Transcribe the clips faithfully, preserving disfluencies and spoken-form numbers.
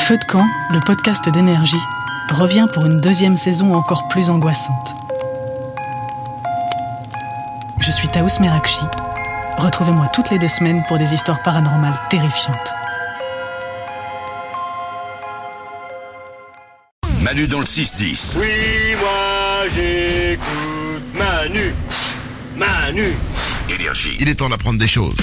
Feu de camp, le podcast d'Énergie, revient pour une deuxième saison encore plus angoissante. Je suis Taous Merakchi. Retrouvez-moi toutes les deux semaines pour des histoires paranormales terrifiantes. Manu dans le six dix. Oui, moi j'écoute Manu. Manu. Énergie. Il est temps d'apprendre des choses.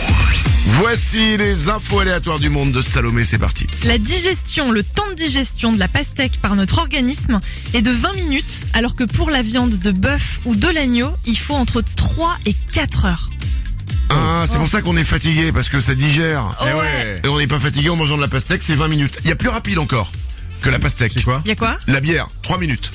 Voici les infos aléatoires du monde de Salomé, c'est parti. La digestion, le temps de digestion de la pastèque par notre organisme est de vingt minutes, alors que pour la viande de bœuf ou de l'agneau, il faut entre trois et quatre heures. Ah, c'est pour ça qu'on est fatigué, parce que ça digère. Oh Eh ouais. Et on n'est pas fatigué en mangeant de la pastèque, c'est vingt minutes. Il y a plus rapide encore que la pastèque. C'est quoi? Y a quoi? La bière, trois minutes.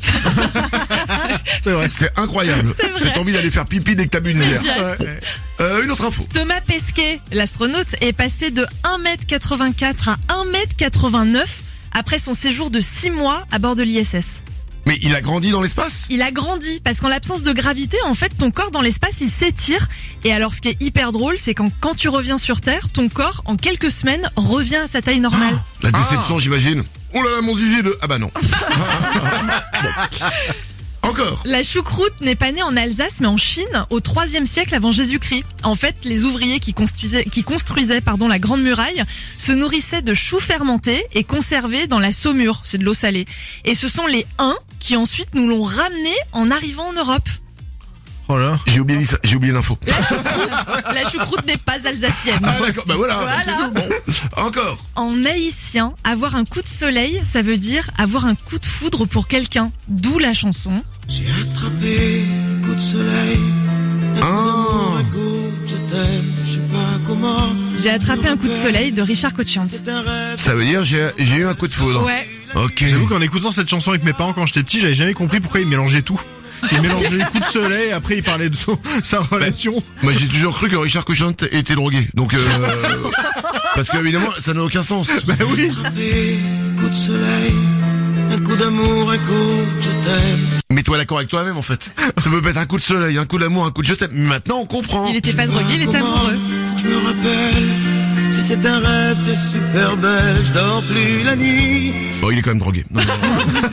C'est vrai. C'est incroyable. C'est vrai. J'ai envie d'aller faire pipi dès que t'as bu une bière. Direct. Euh, une autre info. Thomas Pesquet, l'astronaute, est passé de un mètre quatre-vingt-quatre à un mètre quatre-vingt-neuf après son séjour de six mois à bord de l'I S S. Mais il a grandi dans l'espace? Il a grandi parce qu'en l'absence de gravité, en fait, ton corps dans l'espace, il s'étire. Et alors, ce qui est hyper drôle, c'est quand quand tu reviens sur Terre, ton corps, en quelques semaines, revient à sa taille normale. La déception, j'imagine. Oh là là, mon zizi de... Ah bah non. Bon. Encore. La choucroute n'est pas née en Alsace, mais en Chine, au troisième siècle avant Jésus-Christ. En fait, les ouvriers qui construisaient, qui construisaient pardon, la Grande Muraille se nourrissaient de choux fermentés et conservés dans la saumure, c'est de l'eau salée. Et ce sont les Huns qui ensuite nous l'ont ramené en arrivant en Europe. Oh là. J'ai oublié ça, j'ai oublié l'info. La choucroute, la choucroute n'est pas alsacienne. Ah d'accord, bah voilà. Voilà. C'est tout. Bon. Encore. En haïtien, avoir un coup de soleil, ça veut dire avoir un coup de foudre pour quelqu'un. D'où la chanson. J'ai attrapé un coup de soleil, un Ah. coup d'amour, un coup, je t'aime, je sais pas comment. J'ai attrapé un coup de soleil de Richard Cochian. C'est un rêve. Ça veut dire j'ai j'ai eu un coup de foudre. Ouais. Ok. J'avoue qu'en écoutant cette chanson avec mes parents quand j'étais petit, j'avais jamais compris pourquoi ils mélangeaient tout. Ils mélangeaient les coups de soleil, après ils parlaient de son, sa relation. Moi j'ai toujours cru que Richard Cochant était drogué. Donc euh, parce que évidemment ça n'a aucun sens. Bah oui. Attrapé un coup de soleil, un coup d'amour, un coup, je t'aime. Mets-toi d'accord avec toi-même en fait. Ça peut pas être un coup de soleil, un coup d'amour, un coup de je t'aime. Mais maintenant on comprend. Il était pas drogué, il était Comment amoureux. Faut que je me rappelle. Si c'est un rêve, t'es super belle, je dors plus la nuit. Bon, il est quand même drogué. Non, non, non.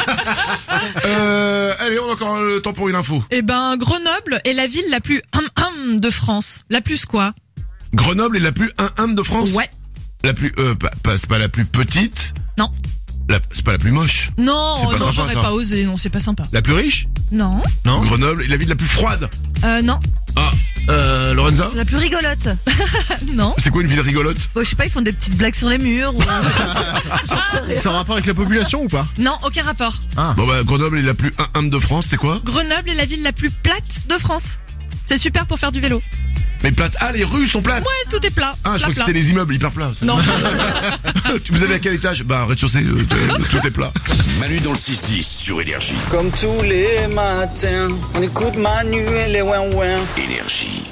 euh, allez, on a encore le temps pour une info. Eh ben, Grenoble est la ville la plus hum hum de France. La plus quoi? Grenoble est la plus hum hum de France. Ouais. La plus, euh, pas, pas- c'est pas la plus petite. Non. La, c'est pas la plus moche. Non, C'est pas non, sympa, j'aurais ça. pas osé. Non, c'est pas sympa. La plus riche. Non. Non. Grenoble est la ville la plus froide. Euh, non. Ah, euh, Lorenza. La plus rigolote. Non. C'est quoi une ville rigolote? Bon, je sais pas, ils font des petites blagues sur les murs. Ou... C'est en rapport avec la population ou pas? Non, aucun rapport. Bon bah Grenoble est la plus hum hum de France, c'est quoi? Grenoble est la ville la plus plate de France. C'est super pour faire du vélo. Mais plate. Ah, les rues sont plates. Ouais, tout est plat. Ah, je Plat, crois que plat. c'était les immeubles hyper plats. Non. Vous avez à quel étage? Bah rez-de-chaussée, euh, tout est plat. Manu dans le six dix sur Énergie. Comme tous les matins, on écoute Manu et les ouin ouin. Énergie.